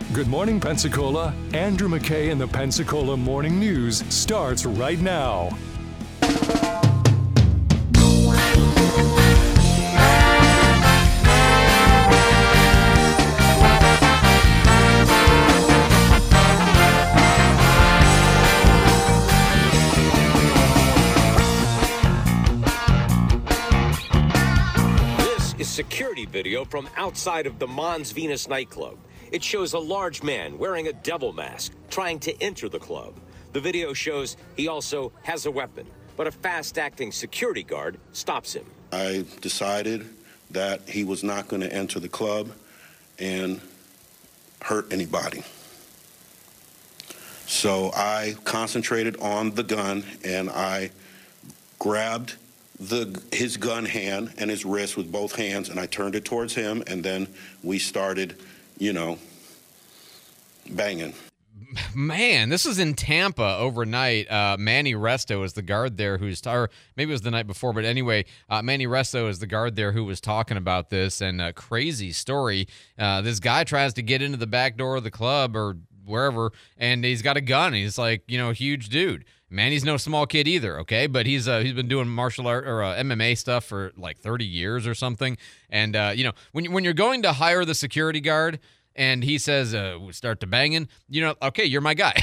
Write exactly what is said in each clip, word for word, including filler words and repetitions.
Good morning, Pensacola. Andrew McKay and the Pensacola Morning News starts right now. This is security video from outside of the Mons Venus nightclub. It shows a large man wearing a devil mask trying to enter the club. The video shows he also has a weapon, but a fast-acting security guard stops him. I decided that he was not going to enter the club and hurt anybody. So I concentrated on the gun and I grabbed the his gun hand and his wrist with both hands, and I turned it towards him, and then we started, you know, banging. Man, this was in Tampa overnight. Uh, Manny Resto is the guard there who's, or maybe it was the night before, but anyway, uh, Manny Resto is the guard there who was talking about this, and a crazy story. Uh, this guy tries to get into the back door of the club or wherever, and he's got a gun. He's like, you know, a huge dude. Manny's no small kid either, okay? But he's uh, he's been doing martial art or uh, M M A stuff for like thirty years or something. And, uh, you know, when, you, when you're going to hire the security guard, and he says, uh, we start to banging, you know, okay, you're my guy.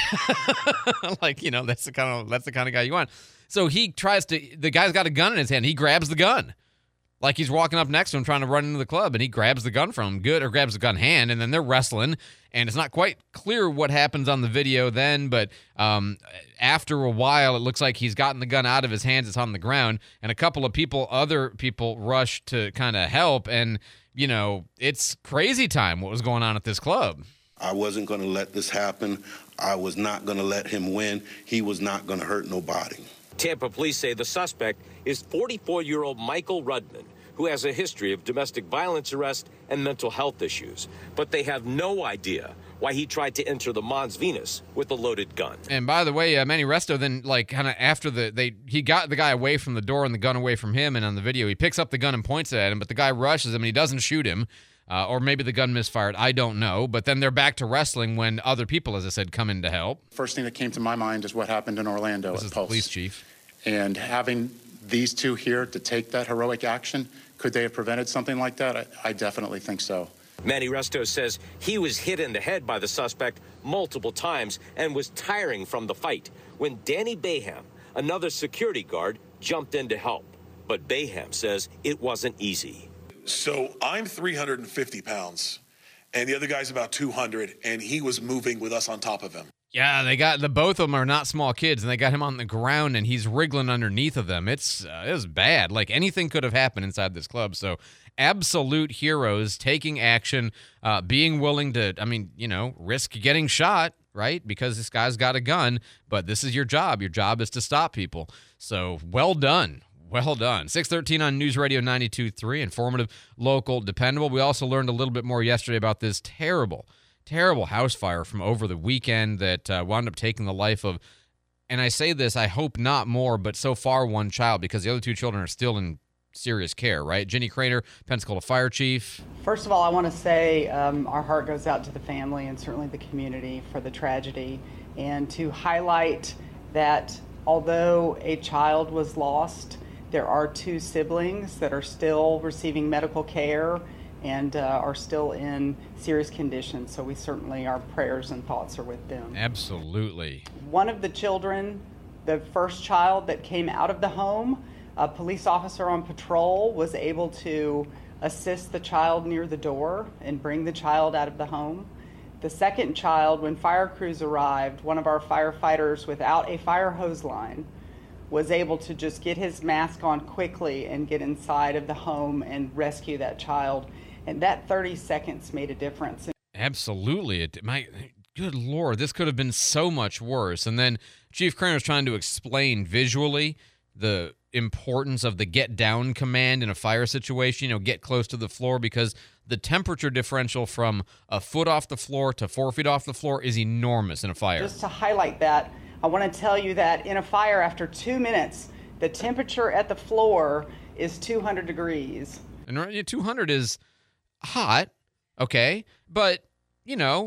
Like, you know, that's the kind of that's the kind of guy you want. So he tries to, the guy's got a gun in his hand. He grabs the gun. Like he's walking up next to him trying to run into the club, and he grabs the gun from him, good, or grabs the gun hand, and then they're wrestling. And it's not quite clear what happens on the video then, but um, after a while, it looks like he's gotten the gun out of his hands. It's on the ground, and a couple of people, other people rush to kind of help, and you know, it's crazy time what was going on at this club. I wasn't going to let this happen. I was not going to let him win. He was not going to hurt nobody. Tampa police say the suspect is forty-four-year-old Michael Rudman, who has a history of domestic violence arrest and mental health issues. But they have no idea why he tried to enter the Mons Venus with a loaded gun. And by the way, uh, Manny Resto then, like, kind of after the, they, he got the guy away from the door and the gun away from him, and on the video, he picks up the gun and points it at him, but the guy rushes him and he doesn't shoot him. Uh, or maybe the gun misfired. I don't know. But then they're back to wrestling when other people, as I said, come in to help. First thing that came to my mind is what happened in Orlando. This at is Pulse. the police chief. And having these two here to take that heroic action, could they have prevented something like that? I, I definitely think so. Manny Resto says he was hit in the head by the suspect multiple times and was tiring from the fight when Danny Baham, another security guard, jumped in to help. But Baham says it wasn't easy. So I'm three hundred fifty pounds, and the other guy's about two hundred, and he was moving with us on top of him. Yeah, they got the both of them are not small kids, and they got him on the ground, and he's wriggling underneath of them. It's uh, it was bad. Like anything could have happened inside this club. So absolute heroes taking action, uh, being willing to, I mean, you know, risk getting shot, right? Because this guy's got a gun, but this is your job. Your job is to stop people. So well done. Well done. six thirteen on News Radio ninety-two point three, informative, local, dependable. We also learned a little bit more yesterday about this terrible, terrible house fire from over the weekend that uh, wound up taking the life of, and I say this, I hope not more, but so far one child, because the other two children are still in serious care, right? Jenny Craner, Pensacola Fire Chief. First of all, I want to say um, our heart goes out to the family and certainly the community for the tragedy, and to highlight that although a child was lost, there are two siblings that are still receiving medical care and uh, are still in serious condition. So we certainly, our prayers and thoughts are with them. Absolutely. One of the children, the first child that came out of the home, a police officer on patrol was able to assist the child near the door and bring the child out of the home. The second child, when fire crews arrived, one of our firefighters without a fire hose line was able to just get his mask on quickly and get inside of the home and rescue that child. And that thirty seconds made a difference. Absolutely. It, my, good Lord, this could have been so much worse. And then Chief Craner was trying to explain visually the importance of the get down command in a fire situation, you know, get close to the floor, because the temperature differential from a foot off the floor to four feet off the floor is enormous in a fire. Just to highlight that, I want to tell you that in a fire, after two minutes, the temperature at the floor is two hundred degrees. And two hundred is hot, okay? But, you know,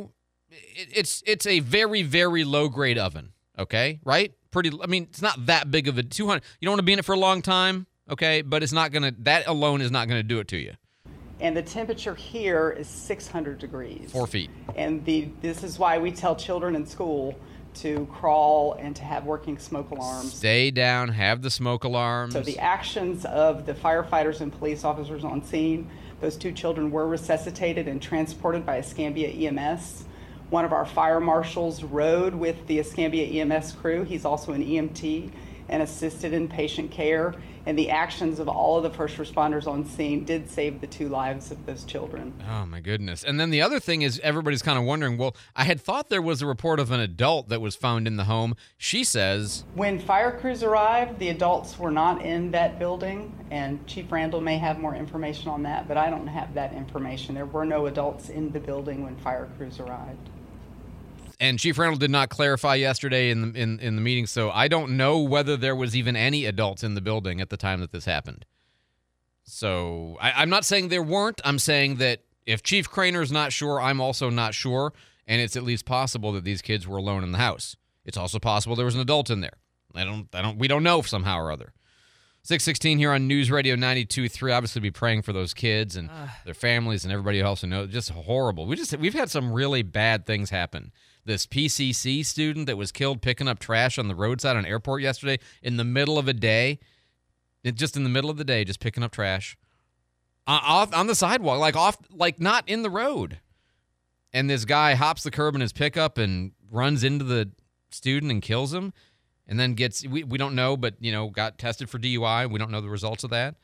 it, it's it's a very, very low-grade oven, okay, right? Pretty, I mean, it's not that big of a two hundred. You don't want to be in it for a long time, okay, but it's not going to, that alone is not going to do it to you. And the temperature here is six hundred degrees. Four feet. And the this is why we tell children in school to crawl and to have working smoke alarms. Stay down, have the smoke alarms. So the actions of the firefighters and police officers on scene, those two children were resuscitated and transported by Escambia E M S. One of our fire marshals rode with the Escambia E M S crew. He's also an E M T and assisted in patient care. And the actions of all of the first responders on scene did save the two lives of those children. Oh, my goodness. And then the other thing is everybody's kind of wondering, well, I had thought there was a report of an adult that was found in the home. She says, when fire crews arrived, the adults were not in that building, and Chief Randall may have more information on that, but I don't have that information. There were no adults in the building when fire crews arrived. And Chief Randall did not clarify yesterday in the, in, in the meeting, so I don't know whether there was even any adults in the building at the time that this happened. So I, I'm not saying there weren't. I'm saying that if Chief Craner's not sure, I'm also not sure, and it's at least possible that these kids were alone in the house. It's also possible there was an adult in there. I don't. I don't. We don't know somehow or other. six sixteen here on News Radio ninety-two point three. Obviously, be praying for those kids and uh. their families and everybody else who knows. Just horrible. We just we've had some really bad things happen. This P C C student that was killed picking up trash on the roadside on airport yesterday in the middle of a day, it, just in the middle of the day, just picking up trash uh, off on the sidewalk, like off, like not in the road. And this guy hops the curb in his pickup and runs into the student and kills him, and then gets we we don't know, but you know, got tested for D U I. We don't know the results of that.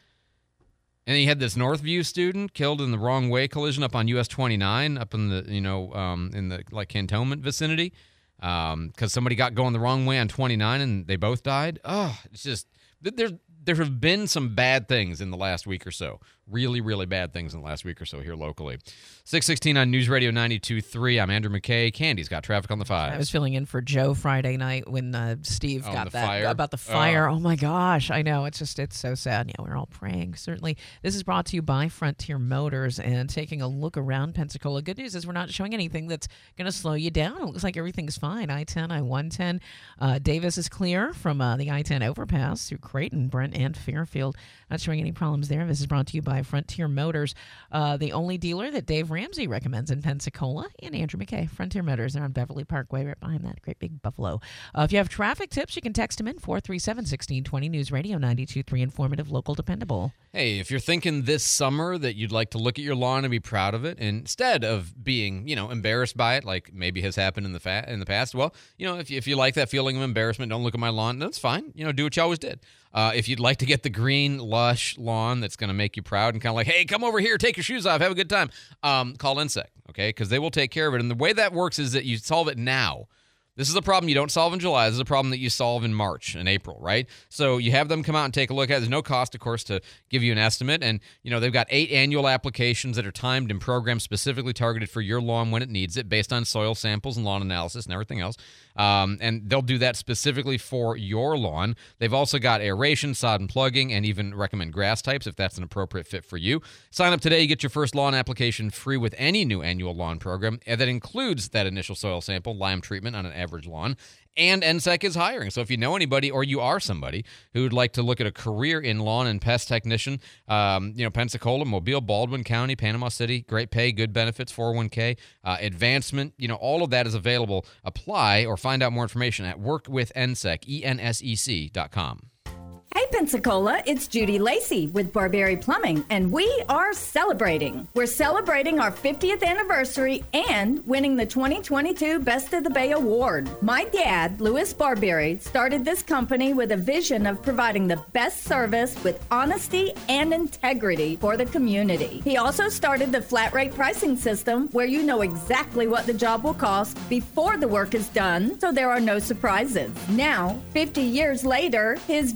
And he had this Northview student killed in the wrong way collision up on U S twenty-nine, up in the, you know, um, in the, like, Cantonment vicinity, because um, somebody got going the wrong way on twenty-nine and they both died. Oh, it's just, there, there have been some bad things in the last week or so. Really, really bad things in the last week or so here locally. six sixteen on News Radio ninety-two point three. I'm Andrew McKay. Candy's got traffic on the five. I was filling in for Joe Friday night when uh, Steve oh, got that fire? about the fire. Oh. oh my gosh, I know. It's just, it's so sad. Yeah, we're all praying. Certainly. This is brought to you by Frontier Motors and taking a look around Pensacola. Good news is we're not showing anything that's going to slow you down. It looks like everything's fine. I ten, I one ten. Uh, Davis is clear from uh, the I ten overpass through Creighton, Brent, and Fairfield. Not showing any problems there. This is brought to you by Frontier Motors, uh, the only dealer that Dave Ramsey recommends in Pensacola, and Andrew McKay. Frontier Motors. They're on Beverly Parkway, right behind that great big Buffalo. Uh, if you have traffic tips, you can text them in four three seven, one six two zero. News Radio ninety-two point three, informative, local, dependable. Hey, if you're thinking this summer that you'd like to look at your lawn and be proud of it, instead of being, you know, embarrassed by it, like maybe has happened in the fa- in the past, well, you know, if you, if you like that feeling of embarrassment, don't look at my lawn. That's fine. You know, do what you always did. Uh, if you'd like to get the green, lush lawn that's going to make you proud and kind of like, hey, come over here, take your shoes off, have a good time, um, call Insect, okay? Because they will take care of it. And the way that works is that you solve it now. This is a problem you don't solve in July. This is a problem that you solve in March and April, right? So you have them come out and take a look at it. There's no cost, of course, to give you an estimate. And, you know, they've got eight annual applications that are timed and programmed specifically targeted for your lawn when it needs it based on soil samples and lawn analysis and everything else. Um, and they'll do that specifically for your lawn. They've also got aeration, sod and plugging, and even recommend grass types if that's an appropriate fit for you. Sign up today. You get your first lawn application free with any new annual lawn program. And that includes that initial soil sample, lime treatment on an average lawn. And N S E C is hiring. So if you know anybody or you are somebody who would like to look at a career in lawn and pest technician, um, you know, Pensacola, Mobile, Baldwin County, Panama City, great pay, good benefits, four oh one k, uh, advancement, you know, all of that is available. Apply or find out more information at work with N S E C, E N S E C dot com. Hey Pensacola, it's Judy Lacey with Barberry Plumbing, and we are celebrating. We're celebrating our fiftieth anniversary and winning the twenty twenty-two Best of the Bay Award. My dad, Louis Barberry, started this company with a vision of providing the best service with honesty and integrity for the community. He also started the flat rate pricing system where you know exactly what the job will cost before the work is done, so there are no surprises. Now, fifty years later, his vision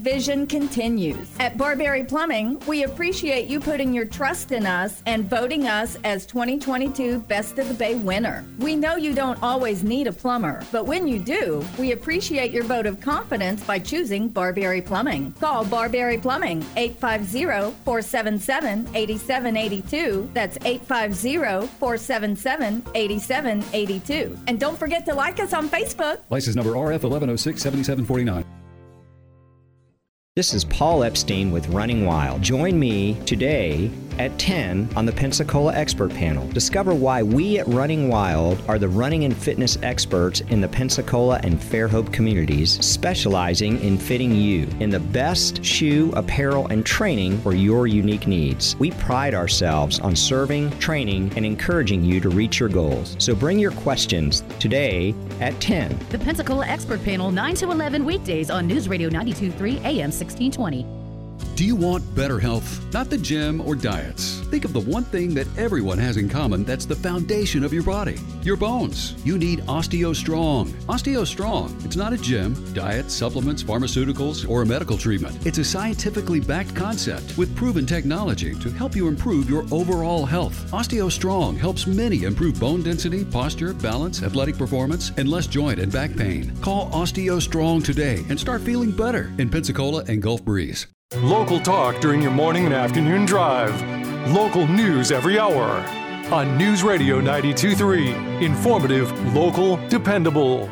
continues. At Barberry Plumbing, we appreciate you putting your trust in us and voting us as twenty twenty-two Best of the Bay winner. We know you don't always need a plumber, but when you do, we appreciate your vote of confidence by choosing Barberry Plumbing. Call Barberry Plumbing, eight five zero, four seven seven, eight seven eight two. That's eight five zero, four seven seven, eight seven eight two. And don't forget to like us on Facebook. License number R F eleven oh six seventy-seven forty-nine. This is Paul Epstein with Running Wild. Join me today at ten on the Pensacola Expert Panel. Discover why we at Running Wild are the running and fitness experts in the Pensacola and Fairhope communities, specializing in fitting you in the best shoe, apparel, and training for your unique needs. We pride ourselves on serving, training, and encouraging you to reach your goals. So bring your questions today at ten. The Pensacola Expert Panel, nine to eleven weekdays on News Radio ninety-two point three A M sixteen twenty. Do you want better health? Not the gym or diets. Think of the one thing that everyone has in common that's the foundation of your body, your bones. You need OsteoStrong. OsteoStrong. It's not a gym, diet, supplements, pharmaceuticals, or a medical treatment. It's a scientifically backed concept with proven technology to help you improve your overall health. OsteoStrong helps many improve bone density, posture, balance, athletic performance, and less joint and back pain. Call OsteoStrong today and start feeling better in Pensacola and Gulf Breeze. Local talk during your morning and afternoon drive. Local news every hour. On News Radio ninety-two point three. Informative, local, dependable.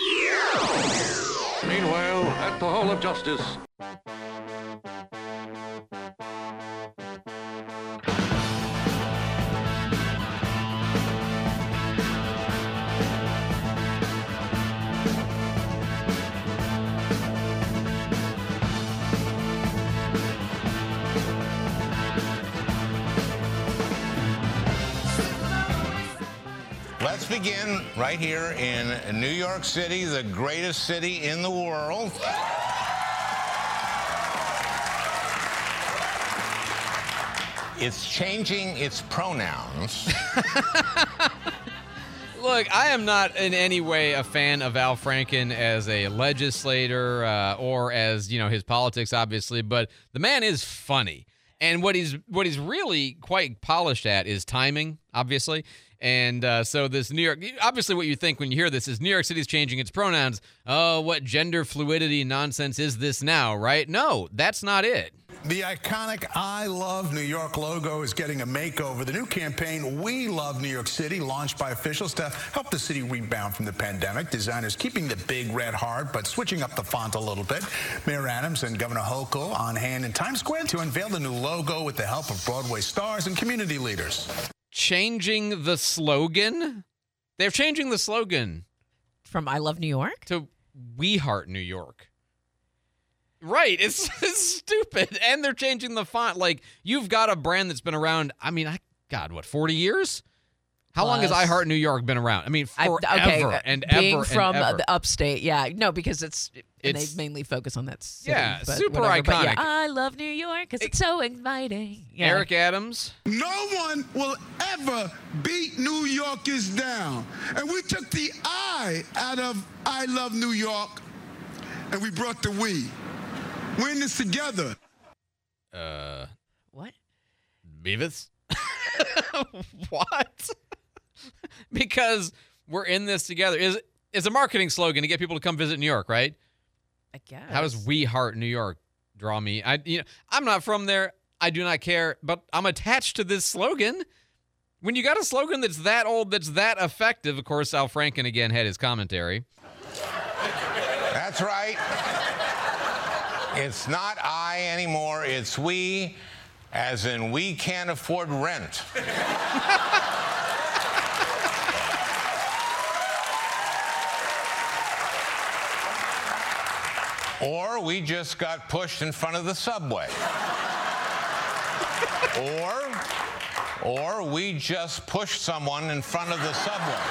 Meanwhile, at the Hall of Justice. Let's begin right here in New York City, the greatest city in the world. It's changing its pronouns. Look, I am not in any way a fan of Al Franken as a legislator uh, or as, you know, his politics, obviously, but the man is funny. And what he's what he's really quite polished at is timing, obviously. And uh, so this New York, obviously what you think when you hear this is New York City's changing its pronouns. Oh, what gender fluidity nonsense is this now, right? No, that's not it. The iconic I Love New York logo is getting a makeover. The new campaign, We Love New York City, launched by officials to help the city rebound from the pandemic. Designers keeping the big red heart, but switching up the font a little bit. Mayor Adams and Governor Hochul on hand in Times Square to unveil the new logo with the help of Broadway stars and community leaders. Changing the slogan? They're changing the slogan. From I Love New York? To We Heart New York. Right, it's, it's stupid. And they're changing the font. Like, you've got a brand that's been around, I mean, I God, what, forty years? How Plus, long has I Heart New York been around? I mean, forever I, okay, and being ever from and ever. the upstate, yeah. No, because it's, and It's- they mainly focus on that city. Yeah, but super whatever. But yeah, iconic. I love New York because it's so inviting. Yeah. Eric Adams. No one will ever beat New Yorkers down. And we took the I out of I Love New York, and we brought the we. We're in this together. Uh, what? Beavis? What? Because we're in this together. Is it's a marketing slogan to get people to come visit New York, right? I guess. How does We Heart New York draw me? I, you know, I'm not from there. I do not care, but I'm attached to this slogan. When you got a slogan that's that old, that's that effective, of course, Al Franken again had his commentary. That's right. It's not I anymore, it's we, as in we can't afford rent. Or we just got pushed in front of the subway. or, or we just pushed someone in front of the subway.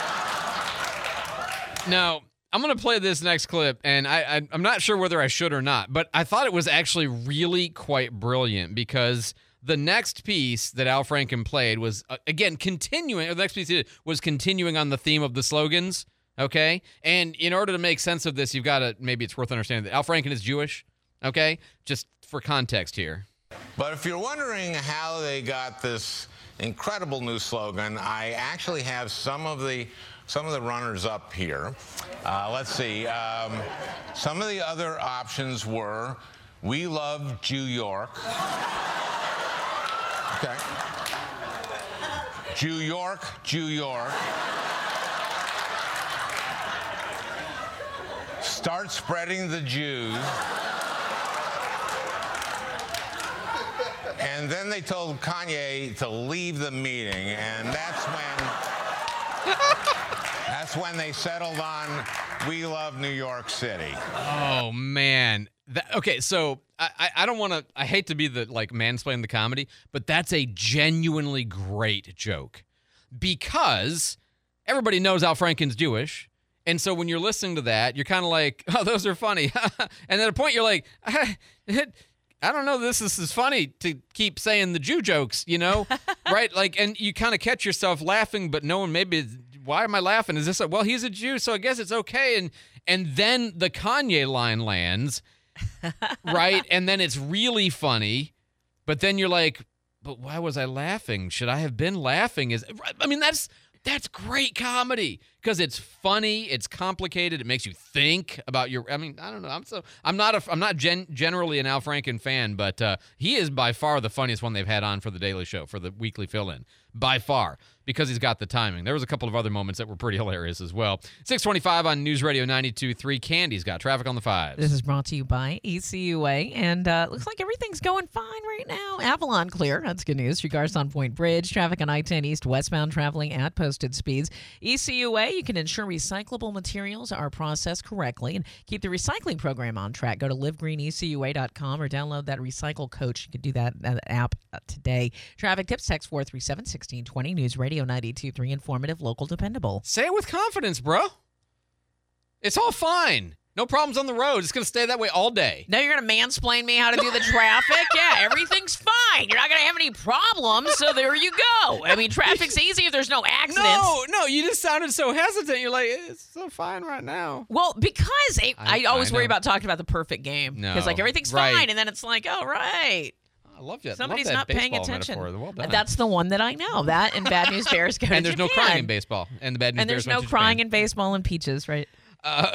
Now, I'm going to play this next clip, and I, I, I'm not sure whether I should or not, but I thought it was actually really quite brilliant because the next piece that Al Franken played was, uh, again, continuing, or the next piece he did was continuing on the theme of the slogans, okay? And in order to make sense of this, you've got to, maybe it's worth understanding that Al Franken is Jewish, Okay? Just for context here. But if you're wondering how they got this incredible new slogan, I actually have some of the some of the runners up here. Uh, let's see. Um, some of the other options were, "We love Jew York." Okay. Jew York, Jew York. Start spreading the Jews. And then they told Kanye to leave the meeting, and that's when that's when they settled on "We love New York City." Oh man. That, okay, so I, I, I don't want to. I hate to be the like mansplain the comedy, but that's a genuinely great joke because everybody knows Al Franken's Jewish, and so when you're listening to that, you're kind of like, "Oh, those are funny," and at a point you're like, I, I don't know, this, this is funny to keep saying the Jew jokes, you know, right? Like, and you kind of catch yourself laughing, but knowing maybe, why am I laughing? Is this a, well, he's a Jew, so I guess it's okay, and and then the Kanye line lands. Right? And then it's really funny, but then you're like, but why was I laughing? Should I have been laughing? Is I mean, that's that's great comedy because it's funny, it's complicated, it makes you think about your I mean, I don't know. I'm so I'm not a I'm not gen, generally an Al Franken fan, but uh, he is by far the funniest one they've had on for the Daily Show, for the weekly fill-in. By far, because he's got the timing. There was a couple of other moments that were pretty hilarious as well. six twenty-five on News Radio ninety-two point three. Candy's got traffic on the fives. This is brought to you by E C U A, and uh, looks like everything's going fine right now. Avalon clear. That's good news. Regards on Point Bridge. Traffic on I ten East westbound traveling at posted speeds. E C U A, you can ensure recyclable materials are processed correctly and keep the recycling program on track. Go to live green e c u a dot com or download that Recycle Coach. You can do that, that app uh, today. Traffic tips, text four three seven, one six two zero. News Radio ninety-two point three. Informative, local, dependable. Say it with confidence, bro. It's all fine. No problems on the road. It's going to stay that way all day. Now you're going to mansplain me how to do the traffic? Yeah, everything's fine. You're not going to have any problems, so there you go. I mean, traffic's easy if there's no accidents. No, no, you just sounded so hesitant. You're like, it's so fine right now. Well, because it, I, I always I worry about talking about the perfect game. No, Because, like, everything's right. fine, and then it's like, oh, right. I love that. Somebody's love that not paying baseball attention. metaphor. Well done. That's the one that I know. That and Bad News Bears go to And there's no Japan. crying in baseball. And the Bad News And Bears there's no went to crying Japan. in baseball and peaches, right? Uh,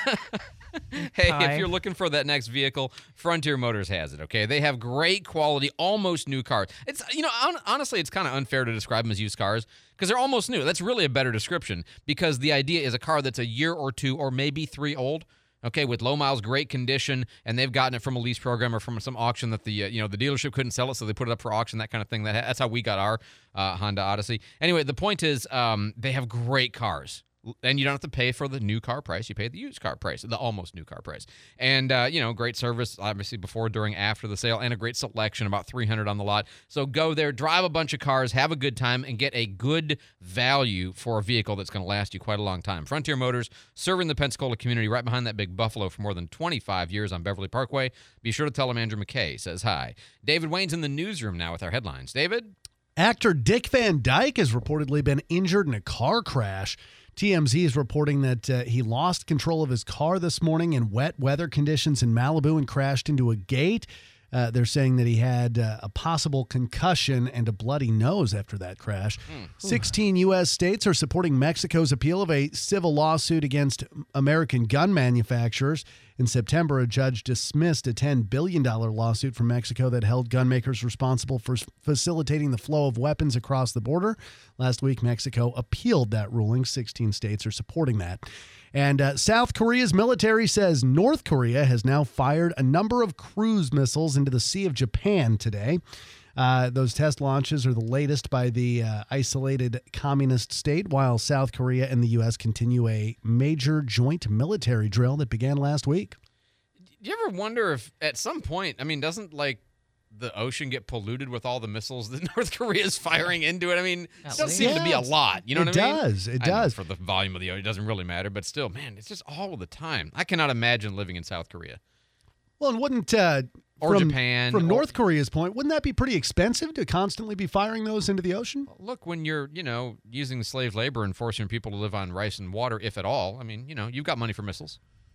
hey, Hi. if you're looking for that next vehicle, Frontier Motors has it, okay? They have great quality, almost new cars. It's, you know, on, honestly, it's kind of unfair to describe them as used cars because they're almost new. That's really a better description because the idea is a car that's a year or two or maybe three old. Okay, with low miles, great condition, and they've gotten it from a lease program or from some auction that the uh, you know the dealership couldn't sell it, so they put it up for auction, that kind of thing. That that's how we got our uh, Honda Odyssey. Anyway, the point is, um, they have great cars. And you don't have to pay for the new car price. You pay the used car price, the almost new car price. And, uh, you know, great service, obviously, before, during, after the sale, and a great selection, about three hundred on the lot. So go there, drive a bunch of cars, have a good time, and get a good value for a vehicle that's going to last you quite a long time. Frontier Motors, serving the Pensacola community right behind that big Buffalo for more than twenty-five years on Beverly Parkway. Be sure to tell them Andrew McKay says hi. David Wayne's in the newsroom now with our headlines. David? Actor Dick Van Dyke has reportedly been injured in a car crash. T M Z is reporting that uh, he lost control of his car this morning in wet weather conditions in Malibu and crashed into a gate. Uh, they're saying that he had uh, a possible concussion and a bloody nose after that crash. Mm. sixteen U S states are supporting Mexico's appeal of a civil lawsuit against American gun manufacturers. In September, a judge dismissed a ten billion dollars lawsuit from Mexico that held gun makers responsible for facilitating the flow of weapons across the border. Last week, Mexico appealed that ruling. sixteen states are supporting that. And uh, South Korea's military says North Korea has now fired a number of cruise missiles into the Sea of Japan today. Uh, those test launches are the latest by the uh, isolated communist state, while South Korea and the U S continue a major joint military drill that began last week. Do you ever wonder if at some point, I mean, doesn't like the ocean get polluted with all the missiles that North Korea is firing into it? I mean, it does seem yes. to be a lot. You know it what I mean? Does. It I know does. for the volume of the ocean, it doesn't really matter, but still, man, it's just all the time. I cannot imagine living in South Korea. Well, and wouldn't uh, or from, Japan from or, North Korea's point, wouldn't that be pretty expensive to constantly be firing those into the ocean? Look, when you're, you know, using slave labor and forcing people to live on rice and water, if at all, I mean, you know, you've got money for missiles.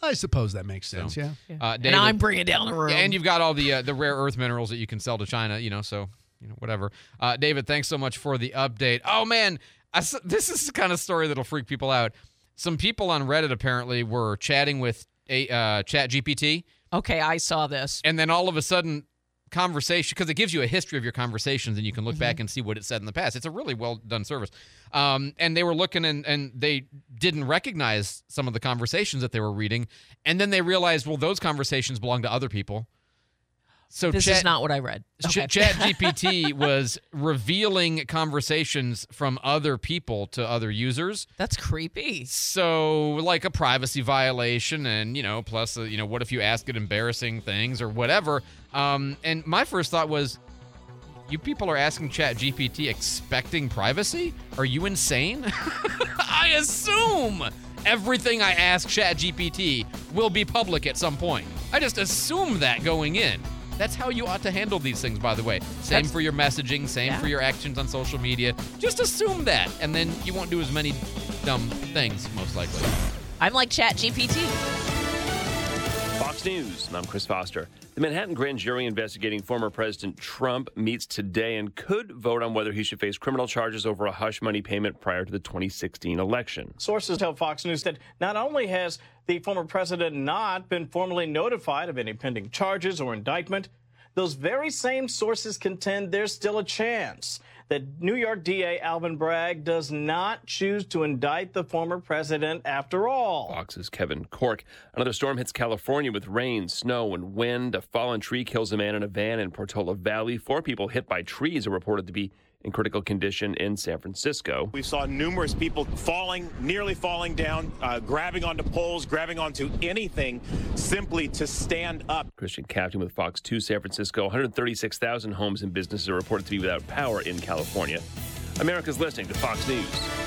I suppose that makes sense, So, yeah. Uh, And David- I'm bringing down the room. Yeah, and you've got all the uh, the rare earth minerals that you can sell to China, you know, so, you know, whatever. Uh, David, thanks so much for the update. Oh, man, I s this is the kind of story that'll freak people out. Some people on Reddit apparently were chatting with a uh, Chat G P T. Okay, I saw this. And then all of a sudden, conversation, because it gives you a history of your conversations and you can look back and see what it said in the past. It's a really well done service. Um, and they were looking and, and they didn't recognize some of the conversations that they were reading. And then they realized, well, those conversations belong to other people. So This Chat, is not what I read. Okay. Chat G P T was revealing conversations from other people to other users. That's creepy. So, like a privacy violation, and, you know, plus, uh, you know, what if you ask it embarrassing things or whatever? Um, and my first thought was, you people are asking Chat G P T expecting privacy? Are you insane? I assume everything I ask Chat G P T will be public at some point. I just assume that going in. That's how you ought to handle these things, by the way. Same That's- for your messaging, same Yeah. for your actions on social media. Just assume that, and then you won't do as many dumb things, most likely. I'm like Chat G P T. Fox News, I'm Chris Foster. The Manhattan grand jury investigating former President Trump meets today and could vote on whether he should face criminal charges over a hush money payment prior to the twenty sixteen election. Sources tell Fox News that not only has the former president not been formally notified of any pending charges or indictment, those very same sources contend there's still a chance that New York D A Alvin Bragg does not choose to indict the former president after all. Fox's Kevin Cork. Another storm hits California with rain, snow, and wind. A fallen tree kills a man in a van in Portola Valley. Four people hit by trees are reported to be in critical condition in San Francisco. We saw numerous people falling, nearly falling down, uh, grabbing onto poles, grabbing onto anything simply to stand up. Christian Captain with Fox two San Francisco. one hundred thirty-six thousand homes and businesses are reported to be without power in California. America's listening to Fox News.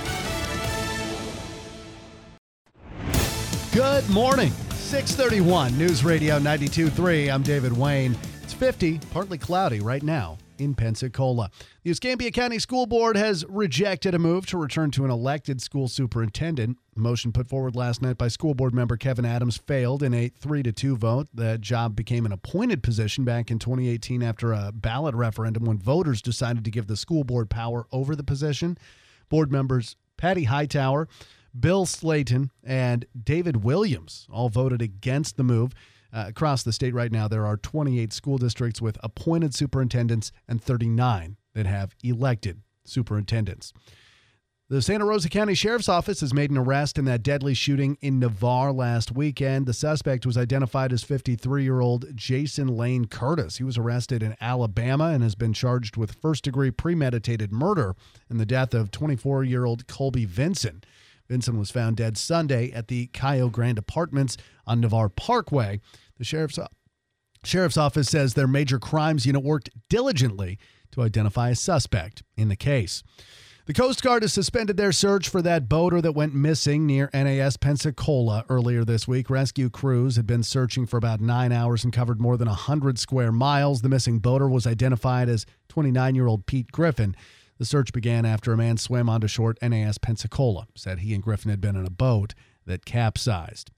Good morning. six thirty-one News Radio ninety-two point three. I'm David Wayne. It's fifty, partly cloudy right now in Pensacola. The Escambia County School Board has rejected a move to return to an elected school superintendent. A motion put forward last night by school board member Kevin Adams failed in a three to two vote. The job became an appointed position back in twenty eighteen after a ballot referendum when voters decided to give the school board power over the position. Board members Patty Hightower, Bill Slayton, and David Williams all voted against the move. Uh, across the state right now, there are twenty-eight school districts with appointed superintendents and thirty-nine that have elected superintendents. The Santa Rosa County Sheriff's Office has made an arrest in that deadly shooting in Navarre last weekend. The suspect was identified as fifty-three-year-old Jason Lane Curtis. He was arrested in Alabama and has been charged with first-degree premeditated murder in the death of twenty-four-year-old Colby Vinson. Vinson was found dead Sunday at the Cayo Grande Apartments on Navarre Parkway. The sheriff's, sheriff's office says their major crimes unit worked diligently to identify a suspect in the case. The Coast Guard has suspended their search for that boater that went missing near N A S Pensacola earlier this week. Rescue crews had been searching for about nine hours and covered more than one hundred square miles. The missing boater was identified as twenty-nine-year-old Pete Griffin. The search began after a man swam onto shore at N A S Pensacola, said he and Griffin had been in a boat that capsized.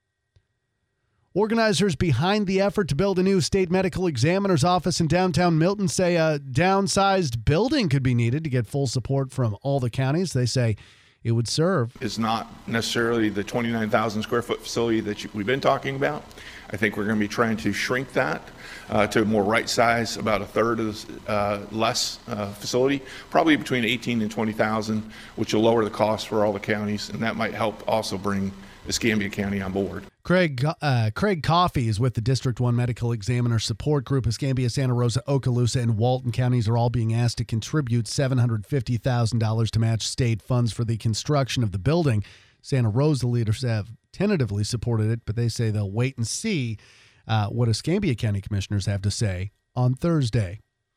Organizers behind the effort to build a new state medical examiner's office in downtown Milton say a downsized building could be needed to get full support from all the counties. They say it would serve. It's not necessarily the twenty-nine thousand square foot facility that you, we've been talking about. I think we're going to be trying to shrink that uh, to a more right size, about a third of the uh, less uh, facility, probably between eighteen and twenty thousand, which will lower the cost for all the counties, and that might help also bring Escambia County on board. Craig uh, Craig Coffey is with the District one Medical Examiner Support Group. Escambia, Santa Rosa, Okaloosa, and Walton counties are all being asked to contribute seven hundred fifty thousand dollars to match state funds for the construction of the building. Santa Rosa leaders have tentatively supported it, but they say they'll wait and see uh, what Escambia County commissioners have to say on Thursday.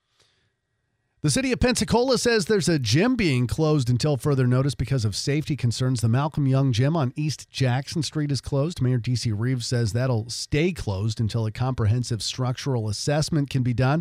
The city of Pensacola says there's a gym being closed until further notice because of safety concerns. The Malcolm Young Gym on East Jackson Street is closed. Mayor D C Reeves says that'll stay closed until a comprehensive structural assessment can be done.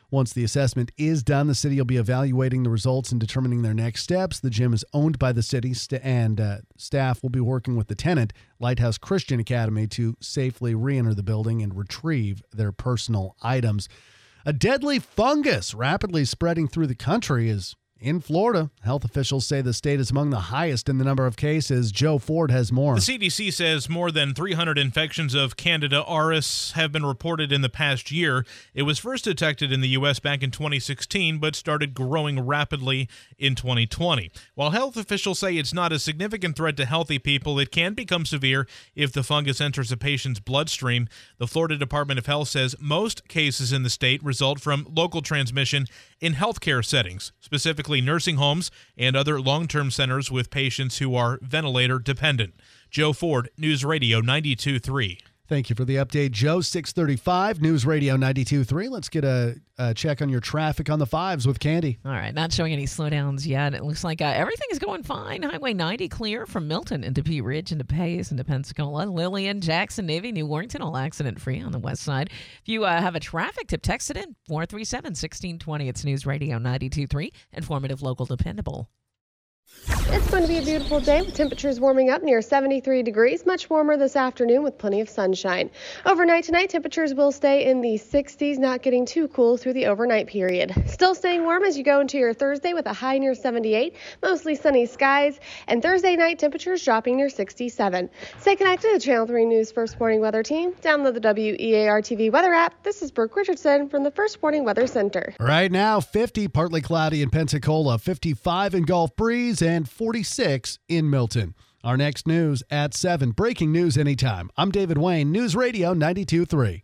Once the assessment is done, the city will be evaluating the results and determining their next steps. The gym is owned by the city, st- and uh, staff will be working with the tenant, Lighthouse Christian Academy, to safely re-enter the building and retrieve their personal items. A deadly fungus rapidly spreading through the country is in Florida. Health officials say the state is among the highest in the number of cases. Joe Ford has more. The C D C says more than three hundred infections of Candida auris have been reported in the past year. It was first detected in the U S back in twenty sixteen, but started growing rapidly in twenty twenty. While health officials say it's not a significant threat to healthy people, it can become severe if the fungus enters a patient's bloodstream. The Florida Department of Health says most cases in the state result from local transmission in healthcare settings, specifically nursing homes and other long-term centers with patients who are ventilator dependent. Joe Ford, News Radio ninety-two point three. Thank you for the update, Joe. six thirty-five, News Radio ninety-two point three. Let's get a, a check on your traffic on the fives with Candy. All right, not showing any slowdowns yet. It looks like uh, everything is going fine. Highway ninety clear from Milton into Pea Ridge, into Pace, into Pensacola. Lillian, Jackson, Navy, New Warrington, all accident-free on the west side. If you uh, have a traffic tip, text it in, four three seven, one six two zero. It's News Radio ninety-two point three, informative, local, dependable. It's going to be a beautiful day with temperatures warming up near seventy-three degrees, much warmer this afternoon with plenty of sunshine. Overnight tonight, temperatures will stay in the sixties, not getting too cool through the overnight period. Still staying warm as you go into your Thursday with a high near seventy-eight, mostly sunny skies, and Thursday night temperatures dropping near sixty-seven. Stay connected to the Channel three News First Warning Weather Team. Download the W E A R T V weather app. This is Brooke Richardson from the First Warning Weather Center. Right now, fifty, partly cloudy in Pensacola, fifty-five in Gulf Breeze, and forty-six in Milton. Our next news at seven. Breaking news anytime. I'm David Wayne, News Radio ninety-two point three.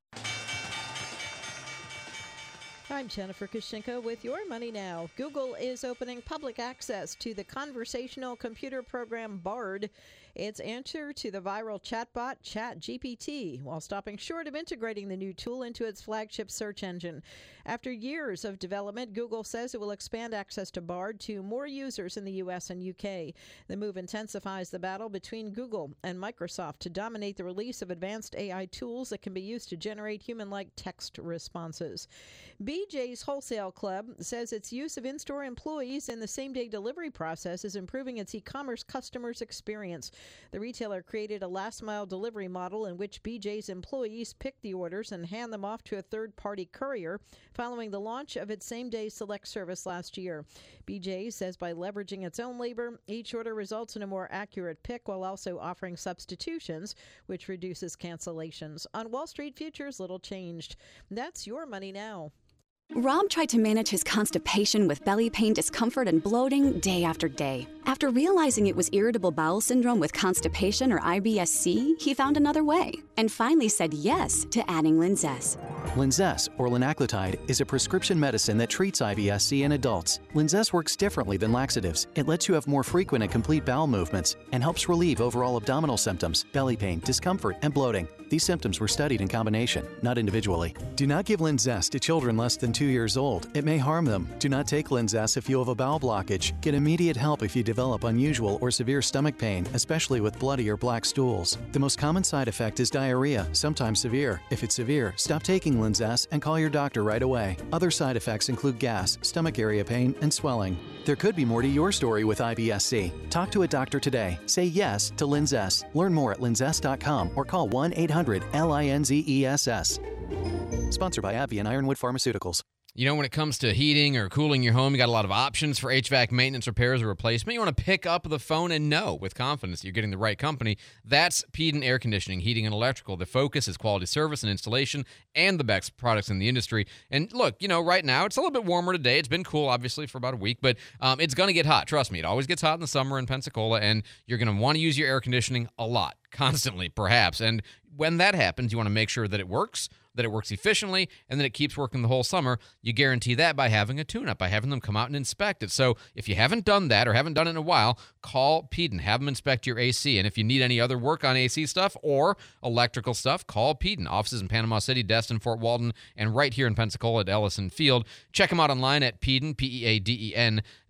I'm Jennifer Kushinka with Your Money Now. Google is opening public access to the conversational computer program Bard, its answer to the viral chatbot ChatGPT, while stopping short of integrating the new tool into its flagship search engine. After years of development, Google says it will expand access to Bard to more users in the U S and U K. The move intensifies the battle between Google and Microsoft to dominate the release of advanced A I tools that can be used to generate human-like text responses. B J's Wholesale Club says its use of in-store employees in the same-day delivery process is improving its e-commerce customers' experience. The retailer created a last-mile delivery model in which B J's employees pick the orders and hand them off to a third-party courier following the launch of its same-day select service last year. B J says by leveraging its own labor, each order results in a more accurate pick while also offering substitutions, which reduces cancellations. On Wall Street futures, little changed. That's Your Money Now. Rob tried to manage his constipation with belly pain, discomfort, and bloating day after day. After realizing it was irritable bowel syndrome with constipation or I B S C, he found another way and finally said yes to adding Linzess. Linzess, or linaclotide, is a prescription medicine that treats I B S C in adults. Linzess works differently than laxatives. It lets you have more frequent and complete bowel movements and helps relieve overall abdominal symptoms, belly pain, discomfort, and bloating. These symptoms were studied in combination, not individually. Do not give Linzess to children less than two years old. It may harm them. Do not take Linzess if you have a bowel blockage. Get immediate help if you develop unusual or severe stomach pain, especially with bloody or black stools. The most common side effect is diarrhea, sometimes severe. If it's severe, stop taking Linzess and call your doctor right away. Other side effects include gas, stomach area pain, and swelling. There could be more to your story with I B S C. Talk to a doctor today. Say yes to Linzess. Learn more at linzess dot com or call one eight hundred L I N Z E S S. Sponsored by AbbVie and Ironwood Pharmaceuticals. You know, when it comes to heating or cooling your home, you got a lot of options for H V A C maintenance, repairs, or replacement. You want to pick up the phone and know with confidence that you're getting the right company. That's Peden Air Conditioning, Heating, and Electrical. The focus is quality service and installation and the best products in the industry. And look, you know, right now, it's a little bit warmer today. It's been cool, obviously, for about a week, but um, it's going to get hot. Trust me, it always gets hot in the summer in Pensacola, and you're going to want to use your air conditioning a lot, constantly, perhaps. And when that happens, you want to make sure that it works, that it works efficiently, and that it keeps working the whole summer. You guarantee that by having a tune-up, by having them come out and inspect it. So if you haven't done that or haven't done it in a while, call Peden. Have them inspect your A C. And if you need any other work on A C stuff or electrical stuff, call Peden. Offices in Panama City, Destin, Fort Walton, and right here in Pensacola at Ellison Field. Check them out online at Peden, P E A D E N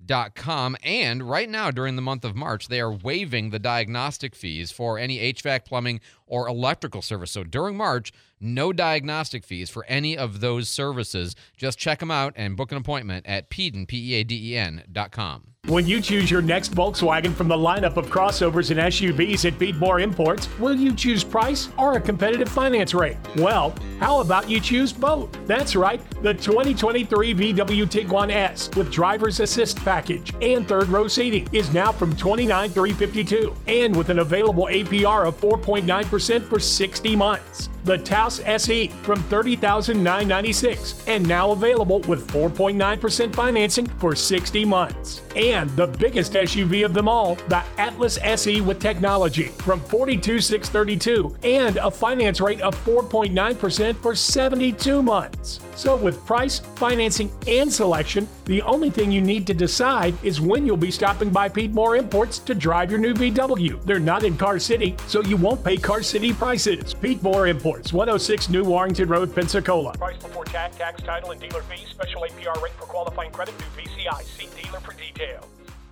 dot com. And right now, during the month of March, they are waiving the diagnostic fees for any H V A C, plumbing, or electrical service. So during March, no diagnostic fees for any of those services. Just check them out and book an appointment at Peden, P E A D E N dot com. When you choose your next Volkswagen from the lineup of crossovers and S U Vs at Beatmore Imports, will you choose price or a competitive finance rate? Well, how about you choose both? That's right, the twenty twenty-three V W Tiguan S with driver's assist package and third row seating is now from twenty-nine thousand three hundred fifty-two dollars and with an available A P R of four point nine percent for sixty months. The Taos S E from thirty thousand nine hundred ninety-six dollars and now available with four point nine percent financing for sixty months. And the biggest S U V of them all, the Atlas S E with technology from forty-two thousand six hundred thirty-two dollars and a finance rate of four point nine percent for seventy-two months. So with price, financing, and selection, the only thing you need to decide is when you'll be stopping by Piedmore Imports to drive your new V W. They're not in Car City, so you won't pay Car City prices. Piedmore Imports, one oh six New Warrington Road, Pensacola. Price before tax, tax, title, and dealer fees. Special A P R rate for qualifying credit through V C I. See dealer for details.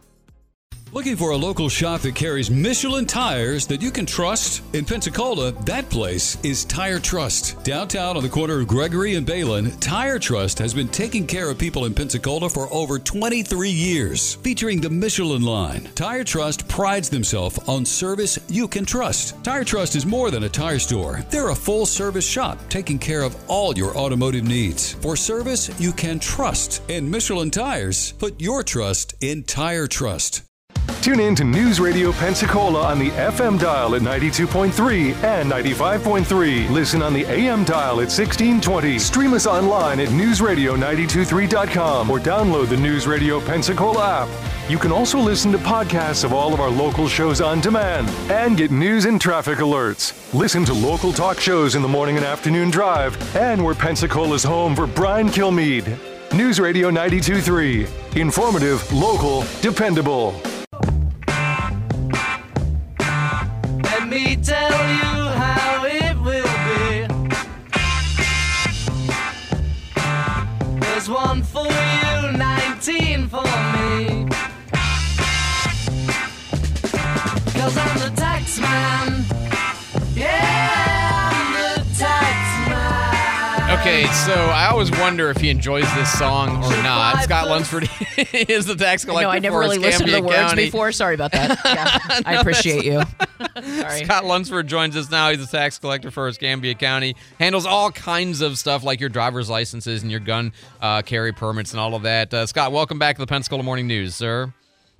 Looking for a local shop that carries Michelin tires that you can trust? In Pensacola, that place is Tire Trust. Downtown on the corner of Gregory and Balin, Tire Trust has been taking care of people in Pensacola for over twenty-three years. Featuring the Michelin line, Tire Trust prides themselves on service you can trust. Tire Trust is more than a tire store. They're a full-service shop taking care of all your automotive needs. For service you can trust. And Michelin tires, put your trust in Tire Trust. Tune in to News Radio Pensacola on the F M dial at ninety-two point three and ninety-five point three. Listen on the A M dial at sixteen twenty. Stream us online at news radio nine two three dot com or download the News Radio Pensacola app. You can also listen to podcasts of all of our local shows on demand and get news and traffic alerts. Listen to local talk shows in the morning and afternoon drive, and we're Pensacola's home for Brian Kilmeade. News Radio ninety-two point three. Informative, local, dependable. Let me tell you how it will be. There's one for you, nineteen for me. 'Cause I'm the tax man. Yeah, I'm the tax man. Okay, so I always wonder if he enjoys this song or not. Scott Lunsford is the tax collector. No, I never for really listened to the words County. before. Sorry about that. Yeah, I appreciate you. Sorry. Scott Lunsford joins us now. He's the tax collector for Escambia County. Handles all kinds of stuff like your driver's licenses and your gun uh, carry permits and all of that. Uh, Scott, welcome back to the Pensacola Morning News, sir.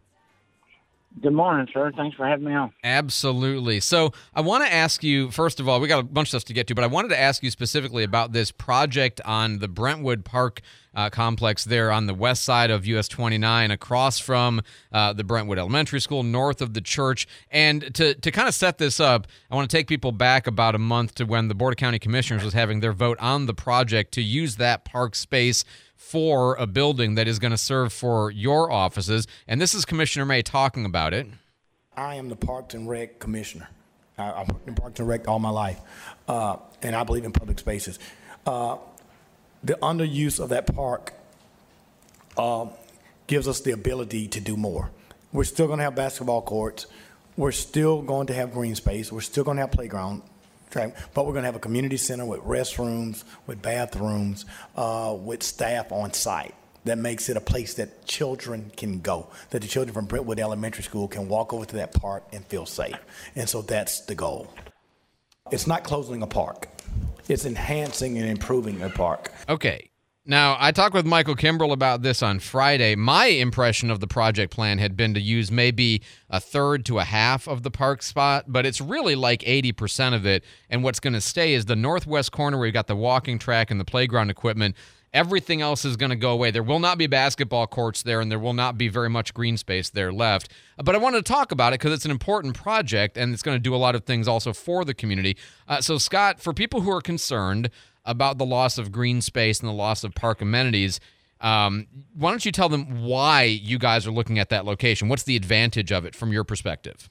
Good morning, sir. Thanks for having me on. Absolutely. So I want to ask you, first of all, we got a bunch of stuff to get to, but I wanted to ask you specifically about this project on the Brentwood Park uh, complex there on the west side of U S twenty-nine, across from uh, the Brentwood Elementary School, north of the church. And to, to kind of set this up, I want to take people back about a month to when the Board of County Commissioners was having their vote on the project to use that park space for a building that is going to serve for your offices. And this is Commissioner May talking about it. I am the Parks and Rec Commissioner. I, I've worked in Parks and Rec all my life, uh, and I believe in public spaces. Uh, the underuse of that park uh, gives us the ability to do more. We're still going to have basketball courts. We're still going to have green space. We're still going to have playground. But we're going to have a community center with restrooms, with bathrooms, uh, with staff on site. That makes it a place that children can go, that the children from Brentwood Elementary School can walk over to that park and feel safe. And so that's the goal. It's not closing a park. It's enhancing and improving a park. Okay. Now, I talked with Michael Kimbrell about this on Friday. My impression of the project plan had been to use maybe a third to a half of the park spot, but it's really like eighty percent of it. And what's going to stay is the northwest corner where you got the walking track and the playground equipment. Everything else is going to go away. There will not be basketball courts there, and there will not be very much green space there left. But I wanted to talk about it because it's an important project, and it's going to do a lot of things also for the community. Uh, so, Scott, for people who are concerned about the loss of green space and the loss of park amenities, um, why don't you tell them why you guys are looking at that location? What's the advantage of it from your perspective?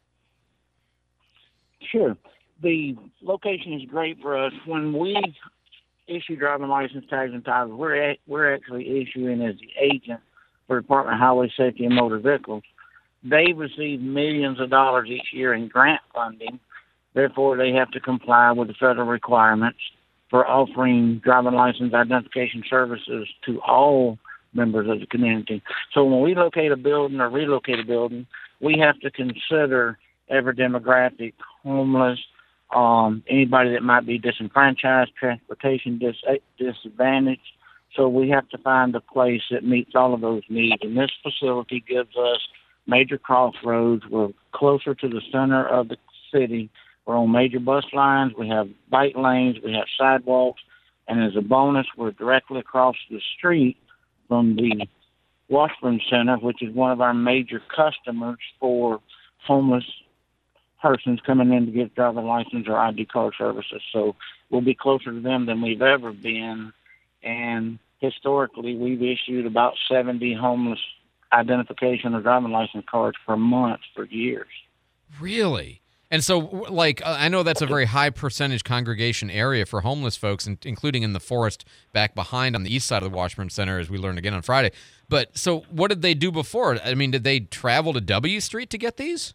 Sure. The location is great for us. When we issue driving license tags and titles, we're, a- we're actually issuing as the agent for Department of Highway Safety and Motor Vehicles. They receive millions of dollars each year in grant funding. Therefore, they have to comply with the federal requirements for offering driving license identification services to all members of the community. So when we locate a building or relocate a building, we have to consider every demographic, homeless, um, anybody that might be disenfranchised, transportation dis- disadvantaged. So we have to find a place that meets all of those needs. And this facility gives us major crossroads. We're closer to the center of the city. We're on major bus lines. We have bike lanes. We have sidewalks. And as a bonus, we're directly across the street from the Washburn Center, which is one of our major customers for homeless persons coming in to get driver's license or I D card services. So we'll be closer to them than we've ever been. And historically, we've issued about seventy homeless identification or driving license cards per month for years. Really? And so, like, uh, I know that's a very high percentage congregation area for homeless folks, in, including in the forest back behind on the east side of the Washburn Center, as we learned again on Friday. But so what did they do before? I mean, did they travel to W Street to get these?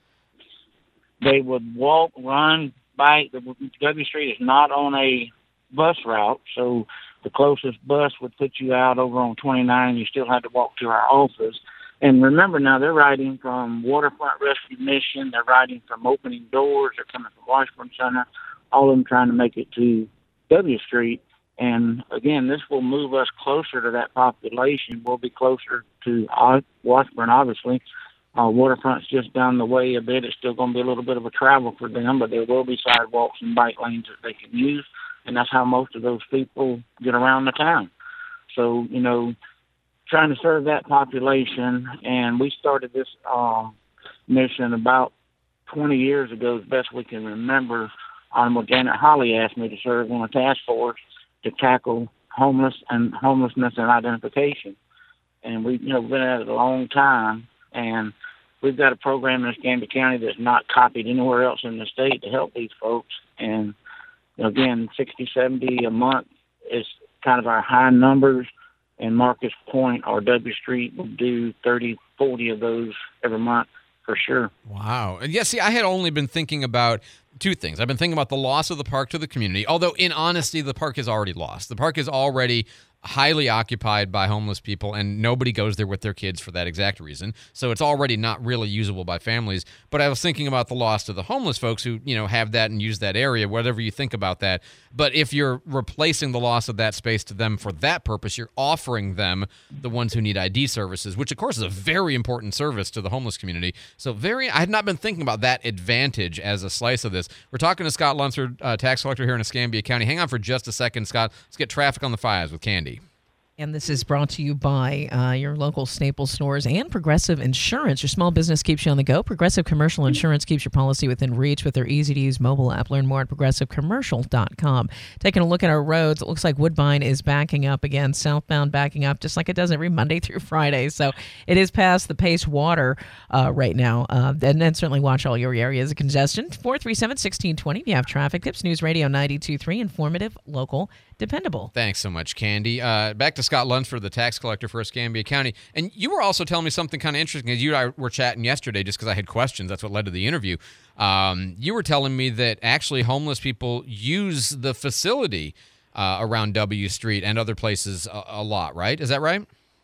They would walk, run, bike. The W Street is not on a bus route, so the closest bus would put you out over on twenty-nine, and you still had to walk to our office. And remember now, they're riding from Waterfront Rescue Mission. They're riding from Opening Doors. They're coming from Washburn Center, all of them trying to make it to W Street. And, again, this will move us closer to that population. We'll be closer to Washburn, obviously. Uh, Waterfront's just down the way a bit. It's still going to be a little bit of a travel for them, but there will be sidewalks and bike lanes that they can use, and that's how most of those people get around the town. So, you know, trying to serve that population, and we started this uh, mission about twenty years ago, as best we can remember. Honorable Janet Holly asked me to serve on a task force to tackle homeless and homelessness and identification. And we've you know, been at it a long time, and we've got a program in Escambia County that's not copied anywhere else in the state to help these folks. And, again, sixty, seventy a month is kind of our high numbers. And Marcus Point or W Street will do thirty, forty of those every month for sure. Wow. And yeah, see, I had only been thinking about two things. I've been thinking about the loss of the park to the community, although in honesty, the park is already lost. The park is already highly occupied by homeless people, and nobody goes there with their kids for that exact reason. So it's already not really usable by families. But I was thinking about the loss to the homeless folks who, you know, have that and use that area, whatever you think about that. But if you're replacing the loss of that space to them for that purpose, you're offering them the ones who need I D services, which of course is a very important service to the homeless community. So very, I had not been thinking about that advantage as a slice of this. We're talking to Scott Lunsford, uh, tax collector here in Escambia County. Hang on for just a second, Scott. Let's get traffic on the fives with Candy. And this is brought to you by uh, your local Staples stores and Progressive Insurance. Your small business keeps you on the go. Progressive Commercial Insurance keeps your policy within reach with their easy-to-use mobile app. Learn more at progressive commercial dot com. Taking a look at our roads, it looks like Woodbine is backing up again, southbound backing up, just like it does every Monday through Friday. So it is past the Pace Water uh, right now. Uh, and then certainly watch all your areas of congestion. four three seven, one six two zero if you have traffic tips. News Radio ninety-two point three, informative, local, dependable. Thanks so much, Candy. Uh, back to Scott Lunsford, the tax collector for Escambia County. And you were also telling me something kind of interesting. As you and I were chatting yesterday, just because I had questions. That's what led to the interview. Um, you were telling me that actually homeless people use the facility uh, around W Street and other places a, a lot, right? Is that right?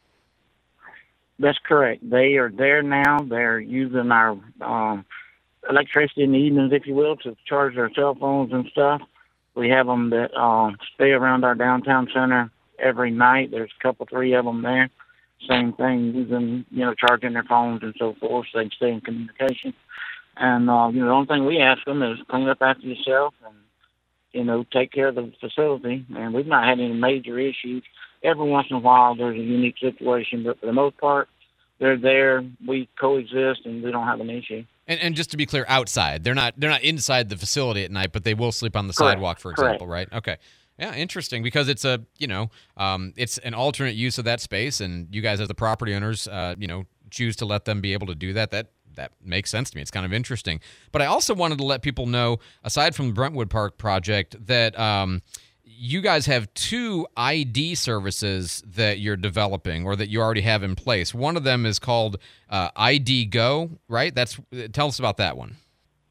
That's correct. They are there now. They're using our um, electricity in the evenings, if you will, to charge their cell phones and stuff. We have them that uh, stay around our downtown center every night. There's a couple, three of them there. Same thing, using, you know, charging their phones and so forth, so they can stay in communication. And, uh, you know, the only thing we ask them is clean up after yourself and, you know, take care of the facility. And we've not had any major issues. Every once in a while there's a unique situation, but for the most part, they're there, we coexist, and we don't have an issue. And, and just to be clear, outside. They're not they're not inside the facility at night, but they will sleep on the Correct. sidewalk, for Correct. example, right? Okay. Yeah, interesting, because it's a, you know, um, it's an alternate use of that space, and you guys as the property owners, uh, you know, choose to let them be able to do that. That that makes sense to me. It's kind of interesting. But I also wanted to let people know, aside from the Brentwood Park project, that um, you guys have two I D services that you're developing or that you already have in place. One of them is called uh, I D Go, right? That's tell us about that one.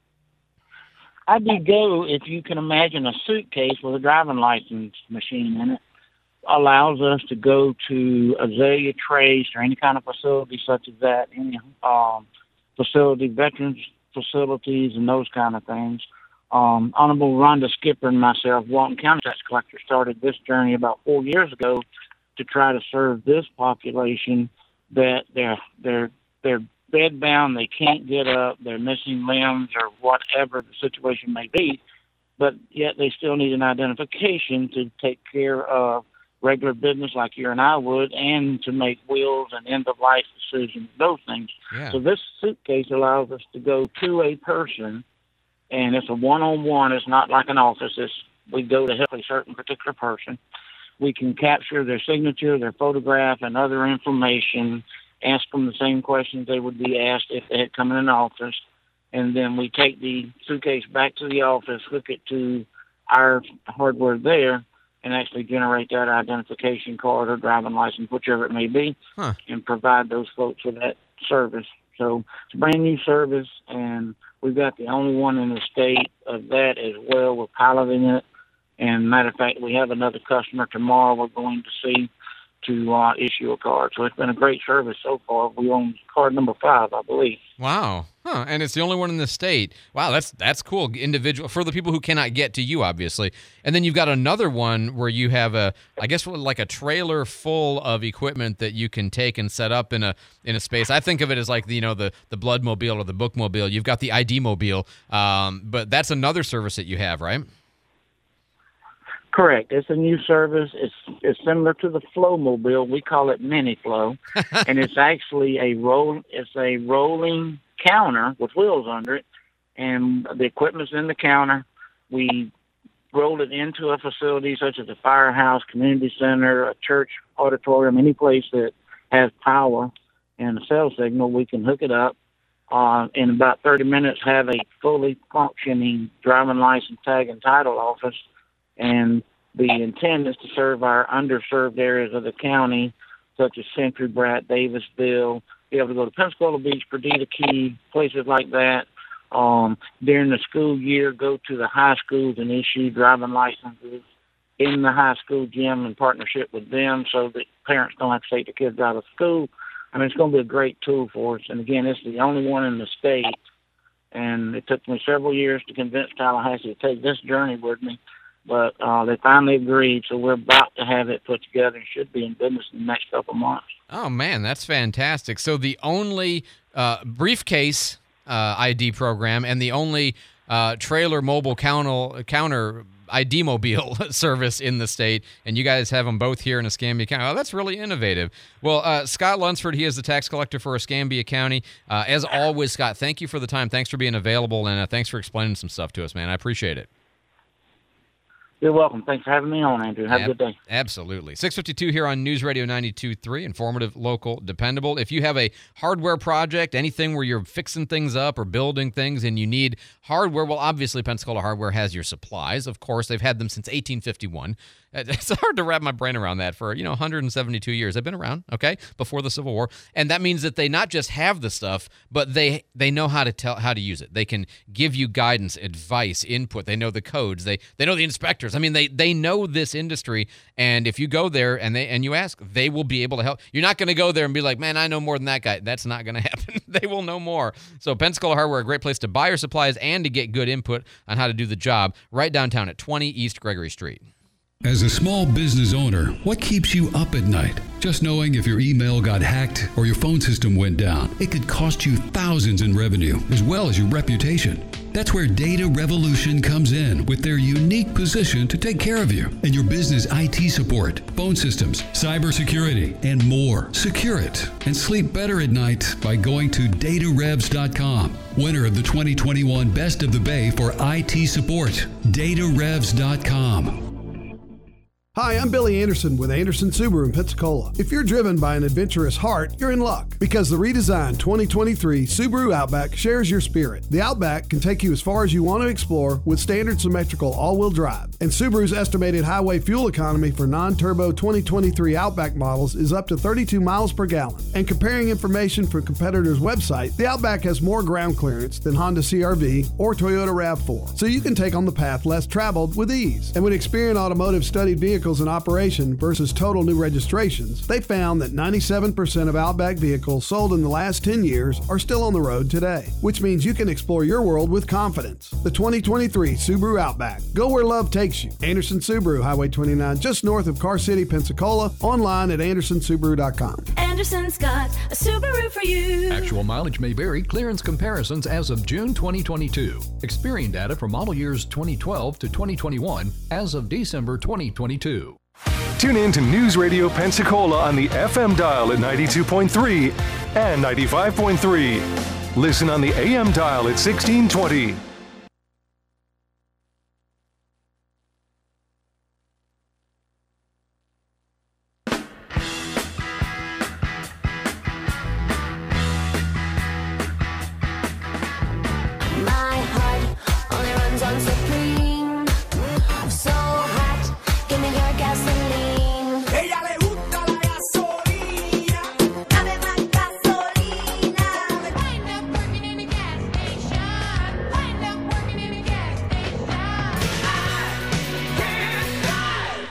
I D Go, if you can imagine a suitcase with a driving license machine in it, allows us to go to Azalea Trace or any kind of facility such as that, any um, facility, veterans facilities and those kind of things. Um, Honorable Rhonda Skipper and myself, Walton County Tax Collector, started this journey about four years ago to try to serve this population that they're they're they're bedbound, they can't get up, they're missing limbs or whatever the situation may be, but yet they still need an identification to take care of regular business like you and I would, and to make wills and end-of-life decisions, those things. Yeah. So this suitcase allows us to go to a person, and it's a one-on-one. It's not like an office. It's, we go to help a certain particular person. We can capture their signature, their photograph, and other information, ask them the same questions they would be asked if they had come in an office, and then we take the suitcase back to the office, hook it to our hardware there, and actually generate that identification card or driving license, whichever it may be, huh. and provide those folks with that service. So it's a brand new service, and we've got the only one in the state of that as well. We're piloting it. And matter of fact, we have another customer tomorrow we're going to see to uh, issue a card. So it's been a great service so far. We own card number five, I believe. Wow. Huh. And it's the only one in the state. Wow, that's that's cool. Individual for the people who cannot get to you, obviously. And then you've got another one where you have a, I guess, like a trailer full of equipment that you can take and set up in a in a space. I think of it as like the, you know, the the Bloodmobile or the Bookmobile. You've got the I D Mobile, um, but that's another service that you have, right? Correct. It's a new service. It's it's similar to the Flowmobile. We call it Mini Flow, and it's actually a roll. It's a rolling counter with wheels under it, and the equipment's in the counter. We roll it into a facility such as a firehouse, community center, a church auditorium, any place that has power and a cell signal. We can hook it up. Uh, in about thirty minutes, have a fully functioning driving license, tag, and title office. And the intent is to serve our underserved areas of the county, such as Century, Bratt, Davisville, be able to go to Pensacola Beach, Perdita Key, places like that. Um, during the school year, go to the high schools and issue driving licenses in the high school gym in partnership with them so that parents don't have to take the kids out of school. I mean, it's going to be a great tool for us. And, again, it's the only one in the state. And it took me several years to convince Tallahassee to take this journey with me. But uh, they finally agreed, so we're about to have it put together and should be in business in the next couple of months. Oh, man, that's fantastic. So the only uh, briefcase uh, I D program and the only uh, trailer mobile counter, counter I D mobile service in the state, and you guys have them both here in Escambia County. Oh, that's really innovative. Well, uh, Scott Lunsford, he is the tax collector for Escambia County. Uh, as always, Scott, thank you for the time. Thanks for being available, and uh, thanks for explaining some stuff to us, man. I appreciate it. You're welcome. Thanks for having me on, Andrew. Have Ab- a good day. Absolutely. six fifty-two here on News Radio ninety-two point three, informative, local, dependable. If you have a hardware project, anything where you're fixing things up or building things and you need hardware, well, obviously Pensacola Hardware has your supplies. Of course, they've had them since eighteen fifty-one. It's hard to wrap my brain around that for, you know, one hundred seventy-two years. They've been around, okay, before the Civil War. And that means that they not just have the stuff, but they they know how to tell how to use it. They can give you guidance, advice, input. They know the codes. They they know the inspectors. I mean, they they know this industry. And if you go there and they and you ask, they will be able to help. You're not going to go there and be like, man, I know more than that guy. That's not going to happen. They will know more. So Pensacola Hardware, a great place to buy your supplies and to get good input on how to do the job, right downtown at twenty East Gregory Street. As a small business owner, what keeps you up at night? Just knowing if your email got hacked or your phone system went down, it could cost you thousands in revenue as well as your reputation. That's where Data Revolution comes in with their unique position to take care of you and your business I T support, phone systems, cybersecurity, and more. Secure it and sleep better at night by going to data revs dot com. Winner of the twenty twenty-one Best of the Bay for I T support, data revs dot com. Hi, I'm Billy Anderson with Anderson Subaru in Pensacola. If you're driven by an adventurous heart, you're in luck because the redesigned twenty twenty-three Subaru Outback shares your spirit. The Outback can take you as far as you want to explore with standard symmetrical all-wheel drive. And Subaru's estimated highway fuel economy for non-turbo twenty twenty-three Outback models is up to thirty-two miles per gallon. And comparing information from competitors' website, the Outback has more ground clearance than Honda C R V or Toyota RAV four, so you can take on the path less traveled with ease. And when Experian Automotive studied vehicles in operation versus total new registrations, they found that ninety-seven percent of Outback vehicles sold in the last ten years are still on the road today, which means you can explore your world with confidence. The twenty twenty-three Subaru Outback. Go where love takes you. Anderson Subaru, Highway twenty-nine, just north of Car City, Pensacola. Online at anderson subaru dot com. Anderson's got a Subaru for you. Actual mileage may vary. Clearance comparisons as of June twenty twenty-two. Experian data for model years twenty twelve to twenty twenty-one as of December twenty twenty-two. Tune in to News Radio Pensacola on the F M dial at ninety-two point three and ninety-five point three. Listen on the A M dial at sixteen twenty. My heart only runs on Supreme. So hot, give me your gasoline. Ella le gusta la gasolina. Dame más gasolina. Wind up working in a gas station. Wind up working in a gas station. I can't drive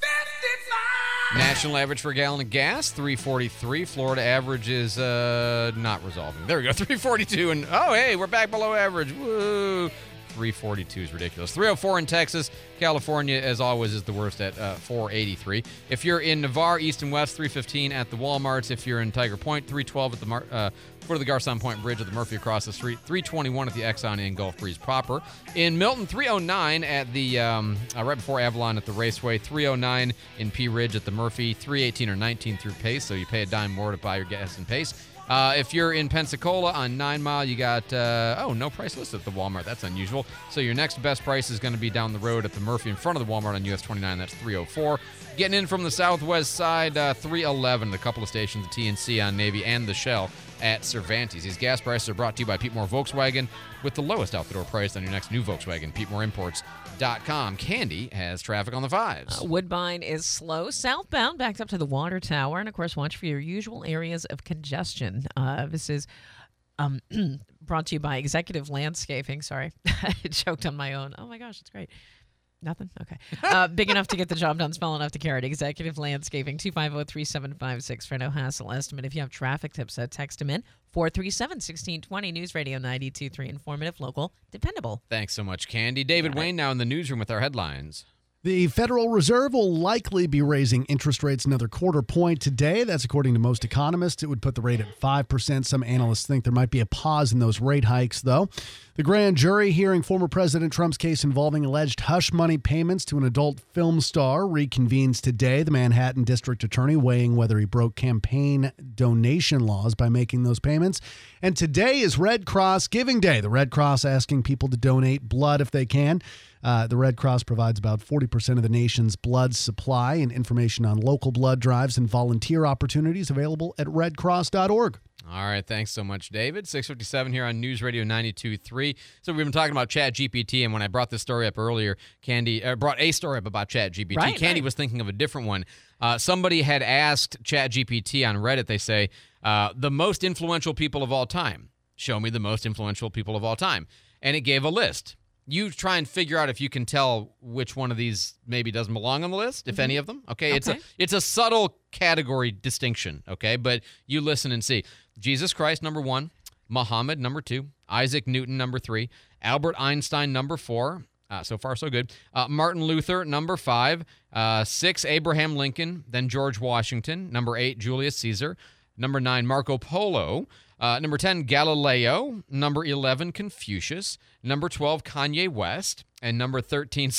fifty-five. National average for a gallon of gas, three forty-three. Florida average is uh, not resolving. There we go, three forty-two. And, oh, hey, we're back below average. Woo! three forty-two is ridiculous. three oh four in Texas. California, as always, is the worst at uh, four eighty-three. If you're in Navarre, east and west, three fifteen at the Walmarts. If you're in Tiger Point, three twelve at the Mar- uh, foot of the Garcon Point Bridge at the Murphy across the street. three twenty-one at the Exxon in Gulf Breeze proper. In Milton, three oh nine at the um, uh, right before Avalon at the Raceway. three oh nine in Pea Ridge at the Murphy. three eighteen or nineteen through Pace, so you pay a dime more to buy your gas in Pace. Uh, if you're in Pensacola on Nine Mile, you got, uh, oh, no price listed at the Walmart. That's unusual. So your next best price is going to be down the road at the Murphy in front of the Walmart on U S twenty-nine. That's three oh four. Getting in from the southwest side, uh, three eleven, a couple of stations, the T N C on Navy and the Shell at Cervantes. These gas prices are brought to you by Pete Moore Volkswagen with the lowest out-the-door price on your next new Volkswagen, Pete Moore Imports dot com. Candy has traffic on the fives. Uh, Woodbine is slow. Southbound, backed up to the Water Tower. And, of course, watch for your usual areas of congestion. Uh, this is um, brought to you by Executive Landscaping. Sorry, I choked on my own. Oh, my gosh, it's great. Nothing? Okay. Uh, big enough to get the job done, small enough to carry it. Executive Landscaping, two five zero, three seven five six for no hassle estimate. If you have traffic tips, uh, text them in. four three seven, one six two zero. News Radio ninety-two point three. Informative, local, dependable. Thanks so much, Candy. David Wayne now in the newsroom with our headlines. The Federal Reserve will likely be raising interest rates another quarter point today. That's according to most economists. It would put the rate at five percent. Some analysts think there might be a pause in those rate hikes, though. The grand jury hearing former President Trump's case involving alleged hush money payments to an adult film star reconvenes today. The Manhattan District Attorney weighing whether he broke campaign donation laws by making those payments. And today is Red Cross Giving Day. The Red Cross asking people to donate blood if they can. Uh, the Red Cross provides about forty percent of the nation's blood supply, and information on local blood drives and volunteer opportunities available at red cross dot org. All right, thanks so much, David. six fifty-seven here on News Radio ninety-two point three. So we've been talking about ChatGPT, and when I brought this story up earlier, Candy uh, brought a story up about ChatGPT. Right, Candy right. was thinking of a different one. Uh, somebody had asked ChatGPT on Reddit, they say, uh, the most influential people of all time. Show me the most influential people of all time. And it gave a list. You try and figure out if you can tell which one of these maybe doesn't belong on the list, if Mm-hmm. any of them. Okay, it's a Okay. it's a subtle category distinction. Okay, but you listen and see. Jesus Christ, number one. Muhammad, number two. Isaac Newton, number three. Albert Einstein, number four. Uh, so far, so good. Uh, Martin Luther, number five. Uh, six, Abraham Lincoln. Then George Washington. Number eight, Julius Caesar. Number nine, Marco Polo. Uh, number ten, Galileo. Number eleven, Confucius. Number twelve, Kanye West. And number thirteen,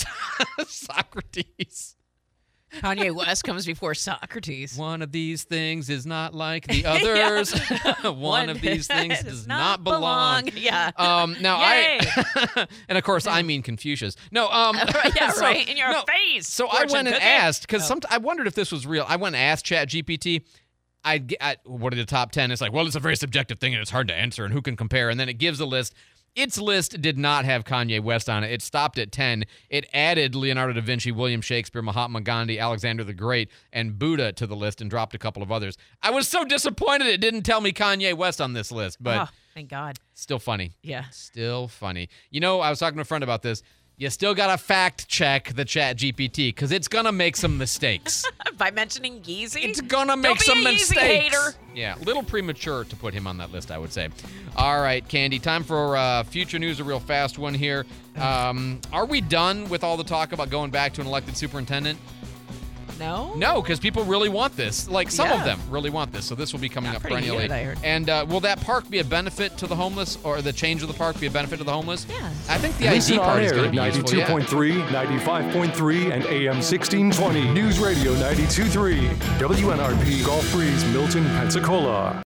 Socrates. Kanye West comes before Socrates. One of these things is not like the others. One, One of these things does does not not belong. belong. Yeah. Um, now Yay. I, and of course I mean Confucius. No. Um. yeah, so- right. In your no, face. So I fortune went and cookie. asked because Oh. some I wondered if this was real. I went and asked ChatGPT. I'd get, I, what are the top ten? It's like, well, it's a very subjective thing and it's hard to answer and who can compare. And then it gives a list. Its list did not have Kanye West on it. It stopped at ten. It added Leonardo da Vinci, William Shakespeare, Mahatma Gandhi, Alexander the Great, and Buddha to the list and dropped a couple of others. I was so disappointed it didn't tell me Kanye West on this list, but Oh, thank God. still funny. Yeah. Still funny. You know, I was talking to a friend about this. You still got to fact check the Chat G P T because it's going to make some mistakes. By mentioning Yeezy? It's going to make Don't some be a Yeezy mistakes. hater. Yeah, a little premature to put him on that list, I would say. All right, Candy, time for uh, future news, a real fast one here. Um, are we done with all the talk about going back to an elected superintendent? No? No, because people really want this. Like, some of Yeah. them really want this, so this will be coming Yeah, up pretty perennially. good, I heard. And uh, will that park be a benefit to the homeless, or the change of the park be a benefit to the homeless? Yeah. I think the Listen I D on part is air going to at be useful, yeah. ninety-two point three, ninety-five point three, and A M sixteen twenty. News Radio ninety-two point three. W N R P Gulf Breeze, Milton, Pensacola.